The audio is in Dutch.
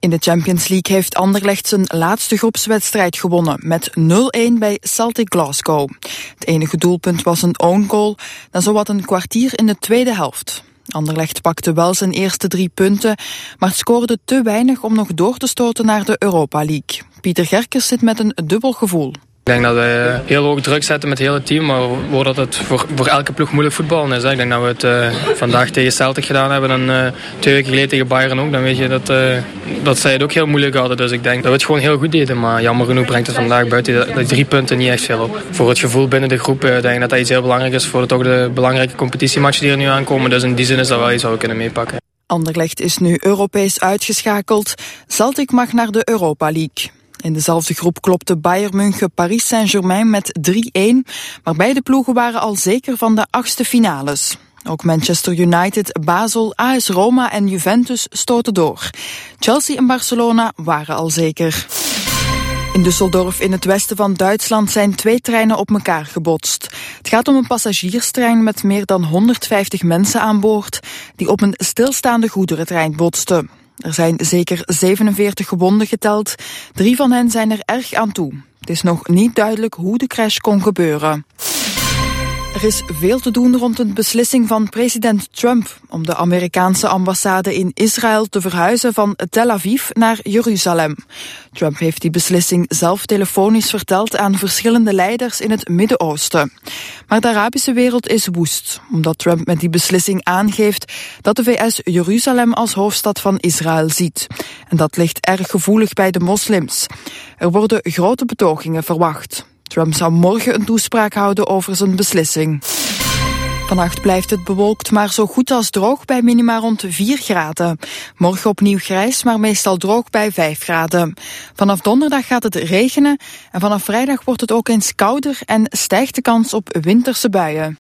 In de Champions League heeft Anderlecht zijn laatste groepswedstrijd gewonnen met 0-1 bij Celtic Glasgow. Het enige doelpunt was een own goal, dan zowat een kwartier in de tweede helft. Anderlecht pakte wel zijn eerste 3 punten, maar scoorde te weinig om nog door te stoten naar de Europa League. Pieter Gerkes zit met een dubbel gevoel. Ik denk dat we heel hoog druk zetten met het hele team, maar voordat het voor elke ploeg moeilijk voetballen is. Ik denk dat we het vandaag tegen Celtic gedaan hebben en 2 weken geleden tegen Bayern ook. Dan weet je dat zij het ook heel moeilijk hadden. Dus ik denk dat we het gewoon heel goed deden. Maar jammer genoeg brengt het vandaag buiten die 3 punten niet echt veel op. Voor het gevoel binnen de groep denk ik dat dat iets heel belangrijk is voor toch de belangrijke competitiematchen die er nu aankomen. Dus in die zin is dat wel iets wat we kunnen meepakken. Anderlecht is nu Europees uitgeschakeld. Celtic mag naar de Europa League. In dezelfde groep klopte Bayern München Paris Saint-Germain met 3-1, maar beide ploegen waren al zeker van de 8e finales. Ook Manchester United, Basel, AS Roma en Juventus stoten door. Chelsea en Barcelona waren al zeker. In Düsseldorf in het westen van Duitsland zijn 2 treinen op elkaar gebotst. Het gaat om een passagierstrein met meer dan 150 mensen aan boord die op een stilstaande goederentrein botsten. Er zijn zeker 47 gewonden geteld. 3 van hen zijn er erg aan toe. Het is nog niet duidelijk hoe de crash kon gebeuren. Er is veel te doen rond de beslissing van president Trump om de Amerikaanse ambassade in Israël te verhuizen van Tel Aviv naar Jeruzalem. Trump heeft die beslissing zelf telefonisch verteld aan verschillende leiders in het Midden-Oosten. Maar de Arabische wereld is woest, omdat Trump met die beslissing aangeeft dat de VS Jeruzalem als hoofdstad van Israël ziet. En dat ligt erg gevoelig bij de moslims. Er worden grote betogingen verwacht. Trump zou morgen een toespraak houden over zijn beslissing. Vannacht blijft het bewolkt, maar zo goed als droog bij minima rond 4 graden. Morgen opnieuw grijs, maar meestal droog bij 5 graden. Vanaf donderdag gaat het regenen en vanaf vrijdag wordt het ook eens kouder en stijgt de kans op winterse buien.